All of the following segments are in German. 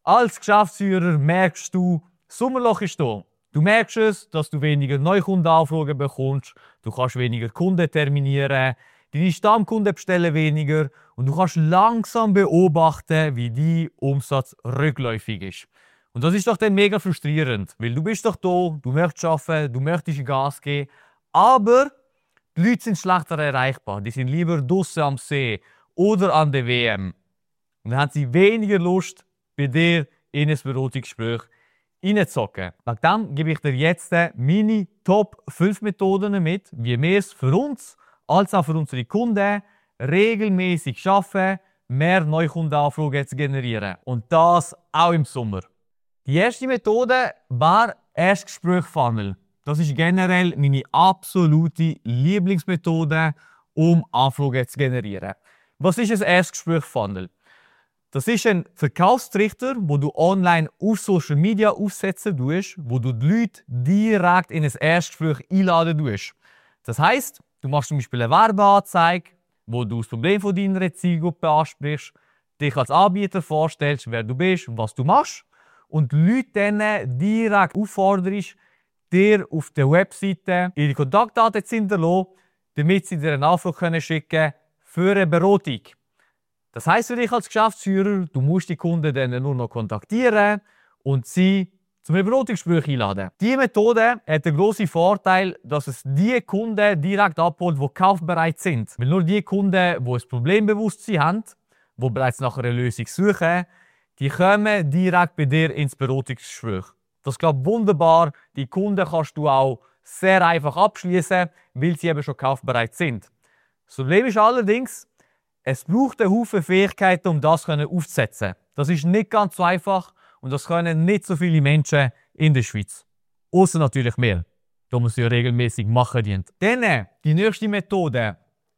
Als Geschäftsführer merkst du, Sommerloch ist da. Du merkst es, dass du weniger Neukundenanfragen bekommst, du kannst weniger Kunden terminieren, deine Stammkunden bestellen weniger und du kannst langsam beobachten, wie dein Umsatz rückläufig ist. Und das ist doch dann mega frustrierend, weil du bist doch da, du möchtest arbeiten, du möchtest Gas geben, aber die Leute sind schlechter erreichbar. Die sind lieber draussen am See oder an der WM. Und dann haben sie weniger Lust, bei dir in ein Beratungsgespräch reinzuzocken. Wegen dem gebe ich dir jetzt meine Top 5 Methoden mit, wie wir es für uns als auch für unsere Kunden regelmäßig schaffen, mehr Neukundenanfragen zu generieren. Und das auch im Sommer. Die erste Methode war Erstgespräch-Funnel. Das ist generell meine absolute Lieblingsmethode, um Anfragen zu generieren. Was ist ein Erstgespräch-Funnel? Das ist ein Verkaufstrichter, wo du online auf Social Media aufsetzen tust, wo du die Leute direkt in ein Erstgespräch einladen tust. Das heisst, du machst zum Beispiel eine Werbeanzeige, wo du das Problem von deiner Zielgruppe ansprichst, dich als Anbieter vorstellst, wer du bist, was du machst und die Leute dann direkt aufforderst, dir auf der Webseite ihre Kontaktdaten zu hinterlassen, damit sie dir eine Anfrage schicken können für eine Beratung. Das heisst für dich als Geschäftsführer, du musst die Kunden dann nur noch kontaktieren und sie zum Beratungsgespräch einladen. Diese Methode hat den grossen Vorteil, dass es die Kunden direkt abholt, die kaufbereit sind. Weil nur die Kunden, die ein Problembewusstsein haben, die bereits nach einer Lösung suchen, die kommen direkt bei dir ins Beratungsgespräch. Das klappt wunderbar. Die Kunden kannst du auch sehr einfach abschließen, weil sie eben schon kaufbereit sind. Das Problem ist allerdings, es braucht einen Haufen Fähigkeiten, um das aufzusetzen. Das ist nicht ganz so einfach und das können nicht so viele Menschen in der Schweiz. Außer natürlich mehr, da man es ja regelmäßig machen dient. Dann die nächste Methode: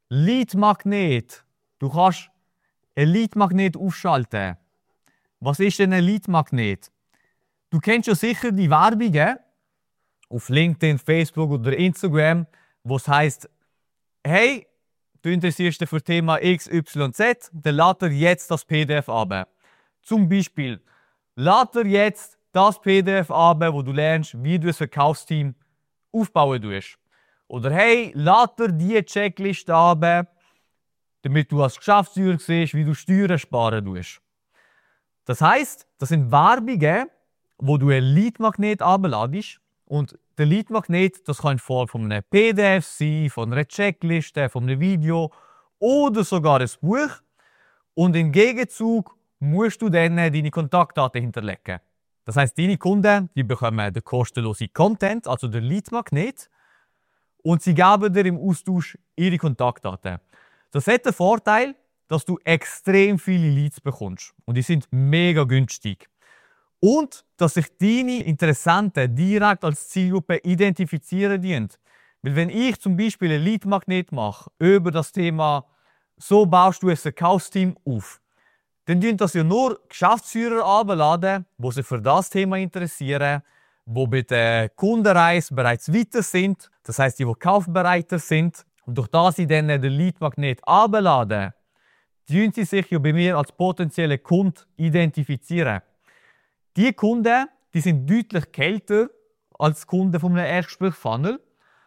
Lead-Magnet. Du kannst ein Lead-Magnet aufschalten. Was ist denn ein Lead-Magnet? Du kennst ja sicher die Werbungen auf LinkedIn, Facebook oder Instagram, wo es heisst, hey, du interessierst dich für Thema XYZ, dann lad dir jetzt das PDF ab. Zum Beispiel, lad dir jetzt das PDF ab, wo du lernst, wie du ein Verkaufsteam aufbauen tust. Oder hey, lad dir diese Checkliste ab, damit du als Geschäftsführer siehst, wie du Steuern sparen tust. Das heisst, das sind Werbungen, wo du ein Lead-Magnet abladest. Und der Lead-Magnet, das kann in Form von einem PDF sein, von einer Checkliste, von einem Video oder sogar ein Buch. Und im Gegenzug musst du dann deine Kontaktdaten hinterlegen. Das heisst, deine Kunden die bekommen den kostenlosen Content, also den Lead-Magnet, und sie geben dir im Austausch ihre Kontaktdaten. Das hat den Vorteil, dass du extrem viele Leads bekommst. Und die sind mega günstig. Und dass sich deine Interessenten direkt als Zielgruppe identifizieren dienen. Weil wenn ich zum Beispiel ein Lead-Magnet mache über das Thema «So baust du ein Verkaufsteam auf», dann tun das ja nur Geschäftsführer abladen, die sich für das Thema interessieren, die bei der Kundenreise bereits weiter sind, das heisst, die kaufbereiter sind. Und durch das sie dann den Lead-Magnet abladen, tun sie sich ja bei mir als potenzielle Kunden identifizieren. Die Kunden die sind deutlich kälter als Kunden von einem Erstgespräch-Funnel,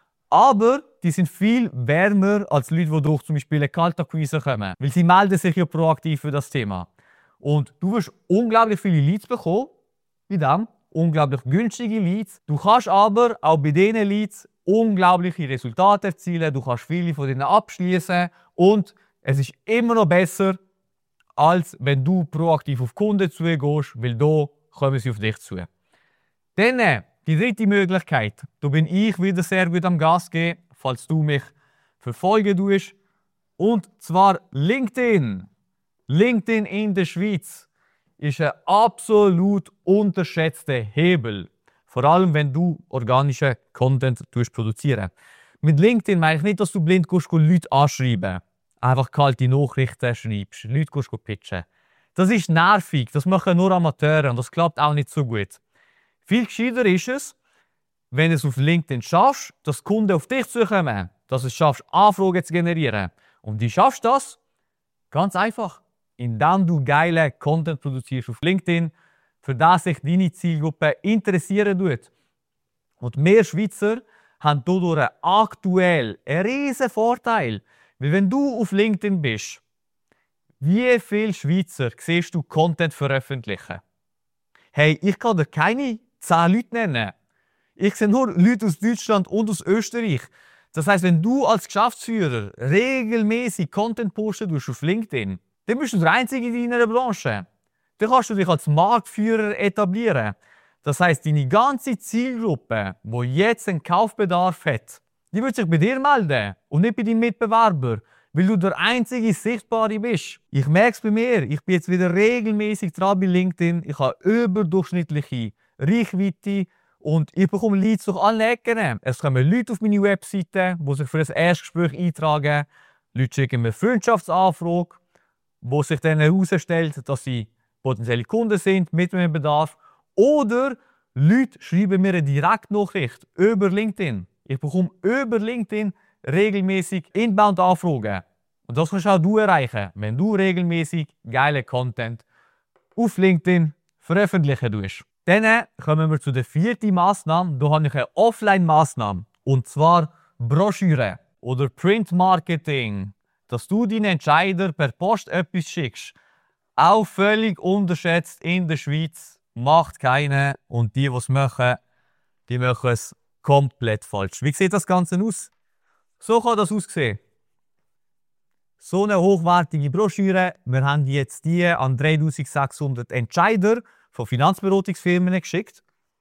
aber die sind viel wärmer als Leute, die durch zum Beispiel eine Kaltakquise kommen. Weil sie melden sich ja proaktiv für das Thema. Und du wirst unglaublich viele Leads bekommen, wie dann, unglaublich günstige Leads. Du kannst aber auch bei diesen Leads unglaubliche Resultate erzielen, du kannst viele von denen abschließen und es ist immer noch besser, als wenn du proaktiv auf Kunden zugehst, weil da kommen sie auf dich zu. Dann die dritte Möglichkeit. Da bin ich wieder sehr gut am Gas geben, falls du mich verfolgen tust. Und zwar LinkedIn. LinkedIn in der Schweiz ist ein absolut unterschätzter Hebel. Vor allem, wenn du organischen Content produzierst. Mit LinkedIn meine ich nicht, dass du blind Leute anschreiben. Einfach kalte Nachrichten schreibst, Leute pitchen. Das ist nervig, das machen nur Amateure und das klappt auch nicht so gut. Viel gescheiter ist es, wenn du es auf LinkedIn schaffst, dass Kunden auf dich zukommen, dass du es schaffst, Anfragen zu generieren. Und wie schaffst du das? Ganz einfach, indem du geile Content produzierst auf LinkedIn. für das sich deine Zielgruppe interessieren tut. Und wir Schweizer haben dadurch aktuell einen riesen Vorteil. Weil wenn du auf LinkedIn bist, wie viele Schweizer siehst du Content veröffentlichen? Hey, ich kann dir keine 10 Leute nennen. Ich sehe nur Leute aus Deutschland und aus Österreich. Das heisst, wenn du als Geschäftsführer regelmäßig Content posten tust auf LinkedIn, dann bist du der Einzige in deiner Branche. Dann kannst du dich als Marktführer etablieren. Das heisst, deine ganze Zielgruppe, die jetzt einen Kaufbedarf hat, die wird sich bei dir melden und nicht bei deinem Mitbewerber, weil du der einzige Sichtbare bist. Ich merke es bei mir. Ich bin jetzt wieder regelmäßig dran bei LinkedIn. Ich habe überdurchschnittliche Reichweite und ich bekomme Leads durch alle Ecken. Es kommen Leute auf meine Webseite, die sich für ein Erstgespräch eintragen. Leute schicken mir Freundschaftsanfrage, wo sich dann herausstellt, dass sie potenzielle Kunden sind mit einem Bedarf. Oder Leute schreiben mir eine Direktnachricht über LinkedIn. Ich bekomme über LinkedIn regelmäßig Inbound-Anfragen. Und das kannst auch du erreichen, wenn du regelmäßig geile Content auf LinkedIn veröffentlichen tust. Dann kommen wir zu der 4. Massnahme. Da habe ich eine Offline-Massnahme. Und zwar Broschüre oder Print-Marketing. Dass du deinen Entscheider per Post etwas schickst. Auch völlig unterschätzt in der Schweiz. Macht keiner. Und die es machen, die machen es komplett falsch. Wie sieht das Ganze aus? So kann das aussehen. So eine hochwertige Broschüre. Wir haben jetzt die an 3600 Entscheider von Finanzberatungsfirmen geschickt.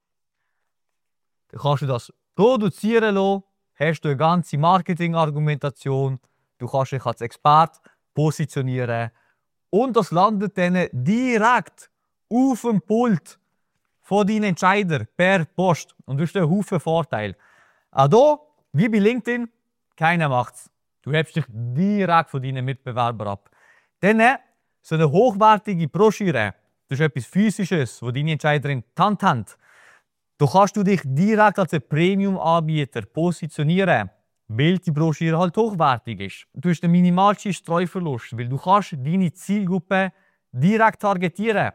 Dann kannst du das produzieren lassen, hast du eine ganze Marketingargumentation, du kannst dich als Experte positionieren und das landet dann direkt auf dem Pult von deinen Entscheider per Post. Und das ist ein Haufen Vorteil. Auch hier, wie bei LinkedIn, keiner macht's. Du hebst dich direkt von deinen Mitbewerbern ab. Dann so eine hochwertige Broschüre. Das ist etwas Physisches, das deine Entscheider in die Hand haben. Da kannst du dich direkt als ein Premium-Anbieter positionieren, weil die Broschüre halt hochwertig ist. Du hast den minimalsten Streuverlust, weil du kannst deine Zielgruppe direkt targetieren.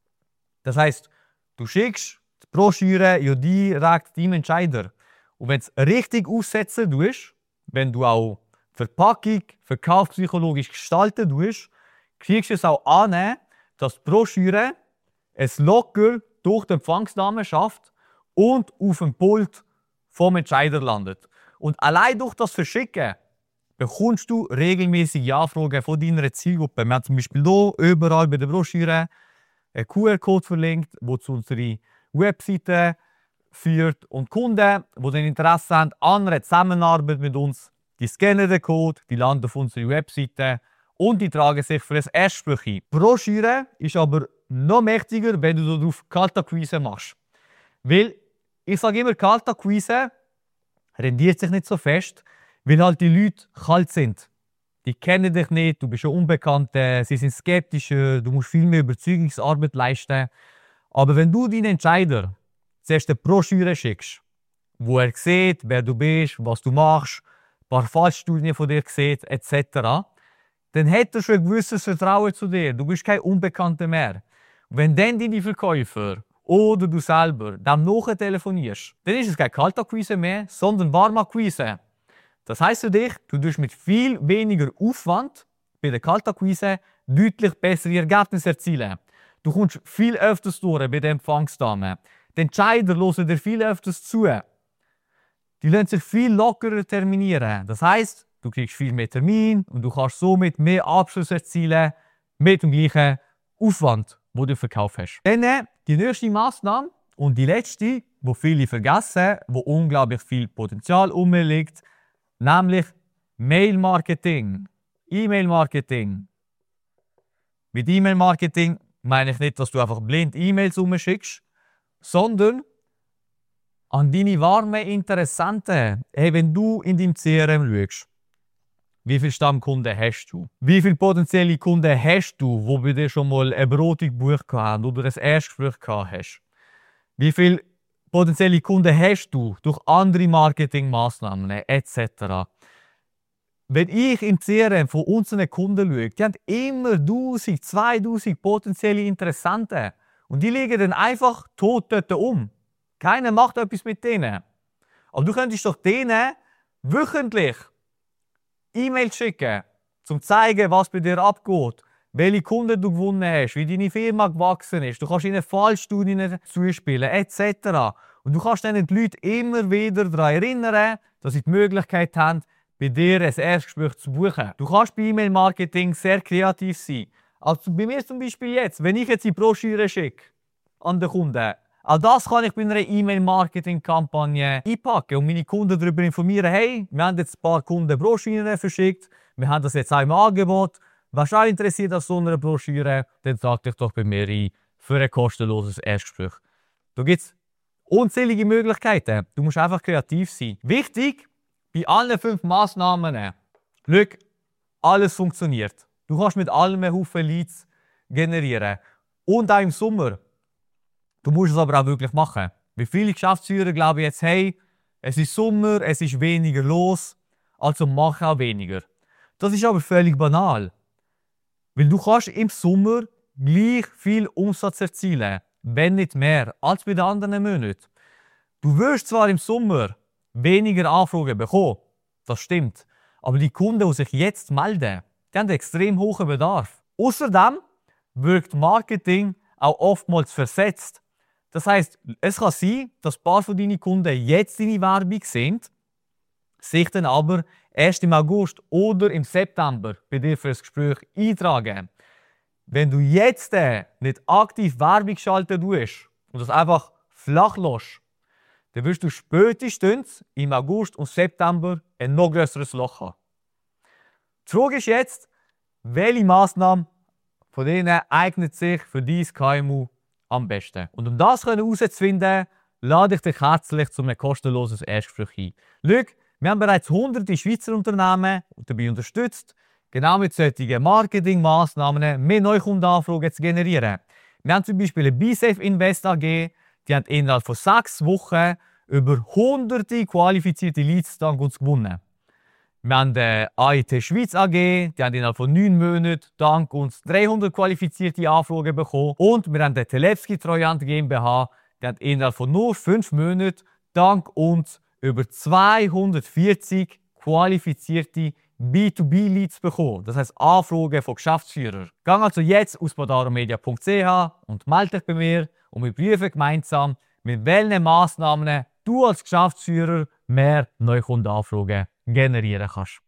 Das heisst, du schickst die Broschüre ja direkt deinem Entscheider. Und wenn du es richtig aussetzen tust, wenn du auch Verpackung verkaufspsychologisch gestalten tust, kriegst du es auch an, dass die Broschüre es locker durch den Empfangsnamen schafft und auf dem Pult vom Entscheider landet. Und allein durch das Verschicken bekommst du regelmäßige Anfragen von deiner Zielgruppe. Wir haben zum Beispiel hier überall bei der Broschüre einen QR-Code verlinkt, der zu unserer Webseite führt. Und Kunden, die ein Interesse haben an einer Zusammenarbeit mit uns, die scannen den Code, die landen auf unserer Webseite und die tragen sich für ein Erstgespräch ein. Die Broschüre ist aber noch mächtiger, wenn du darauf Kaltakquise machst. Weil, ich sage immer, Kaltakquise rendiert sich nicht so fest, weil halt die Leute kalt sind. Die kennen dich nicht, du bist ein Unbekannter, sie sind skeptischer, du musst viel mehr Überzeugungsarbeit leisten. Aber wenn du deinen Entscheider zuerst eine Broschüre schickst, wo er sieht, wer du bist, was du machst, ein paar Fallstudien von dir sieht, etc., dann hat er schon ein gewisses Vertrauen zu dir. Du bist kein Unbekannter mehr. Wenn dann deine Verkäufer oder du selber dem nachher telefonierst, dann ist es keine Kaltakquise mehr, sondern Warmakquise. Das heisst für dich, du tust mit viel weniger Aufwand bei der Kaltakquise deutlich bessere Ergebnisse erzielen. Du kommst viel öfters durch bei den Empfangsdamen. Die Entscheider hören dir viel öfters zu. Die lassen sich viel lockerer terminieren. Das heisst, du kriegst viel mehr Termin und du kannst somit mehr Abschluss erzielen mit dem gleichen Aufwand, den du verkauft hast. Dann die nächste Massnahme und die letzte, die viele vergessen, wo unglaublich viel Potenzial umliegt, nämlich Mail-Marketing. E-Mail-Marketing. Mit E-Mail-Marketing meine ich nicht, dass du einfach blind E-Mails umschickst, sondern an deine warmen Interessenten. Hey, wenn du in deinem CRM schaust, wie viele Stammkunden hast du? Wie viele potenzielle Kunden hast du, die bei dir schon mal eine Beratung gebucht haben oder ein Erstgespräch gehabt hast? Wie viele potenzielle Kunden hast du durch andere Marketingmaßnahmen etc.? Wenn ich im CRM von unseren Kunden schaue, die haben immer 1000, 2000 potenzielle Interessenten. Und die liegen dann einfach tot dort um. Keiner macht etwas mit denen. Aber du könntest doch denen wöchentlich E-Mails schicken, um zu zeigen, was bei dir abgeht, welche Kunden du gewonnen hast, wie deine Firma gewachsen ist. Du kannst ihnen Fallstudien zuspielen, etc. Und du kannst dann die Leute immer wieder daran erinnern, dass sie die Möglichkeit haben, bei dir ein Erstgespräch zu buchen. Du kannst bei E-Mail-Marketing sehr kreativ sein. Also bei mir zum Beispiel jetzt, wenn ich jetzt die Broschüre schicke an den Kunden, auch das kann ich bei einer E-Mail-Marketing-Kampagne einpacken und meine Kunden darüber informieren, hey, wir haben jetzt ein paar Kunden Broschüren verschickt, wir haben das jetzt auch im Angebot. Wärst du auch interessiert an so einer Broschüre, dann trag dich doch bei mir ein für ein kostenloses Erstgespräch. Da gibt es unzählige Möglichkeiten. Du musst einfach kreativ sein. Wichtig, bei allen 5 Massnahmen, schau, alles funktioniert. Du kannst mit allem einen Haufen Leads generieren. Und auch im Sommer. Du musst es aber auch wirklich machen. Wie viele Geschäftsführer glauben jetzt, hey, es ist Sommer, es ist weniger los, also mach auch weniger. Das ist aber völlig banal. Weil du kannst im Sommer gleich viel Umsatz erzielen, wenn nicht mehr, als bei den anderen Monaten. Du wirst zwar im Sommer weniger Anfragen bekommen, das stimmt, aber die Kunden, die sich jetzt melden, die haben einen extrem hohen Bedarf. Außerdem wirkt Marketing auch oftmals versetzt. Das heisst, es kann sein, dass ein paar von deinen Kunden jetzt deine Werbung sehen, sich dann aber erst im August oder im September bei dir für ein Gespräch eintragen. Wenn du jetzt nicht aktiv Werbung schalten tust und das einfach flach lässt, dann wirst du spätestens im August und September ein noch grösseres Loch haben. Die Frage ist jetzt, welche Massnahme von denen eignet sich für dein KMU am besten? Und um das herauszufinden, lade ich dich herzlich zu einem kostenlosen Erstgespräch ein. Schau, wir haben bereits hunderte Schweizer Unternehmen dabei unterstützt, genau mit solchen Marketingmaßnahmen mehr Neukundenanfragen zu generieren. Wir haben zum Beispiel eine BeSafe Invest AG, die haben innerhalb von 6 Wochen über hunderte qualifizierte Leads dank uns gewonnen. Wir haben die AIT Schweiz AG, die haben innerhalb von 9 Monaten dank uns 300 qualifizierte Anfragen bekommen. Und wir haben die Telewski Treuhand GmbH, die haben innerhalb von nur 5 Monaten dank uns über 240 qualifizierte B2B-Leads bekommen. Das heisst Anfragen von Geschäftsführern. Geh also jetzt aus podaromedia.ch und melde dich bei mir und wir prüfen gemeinsam, mit welchen Massnahmen du als Geschäftsführer mehr Neukundenanfragen generieren kannst.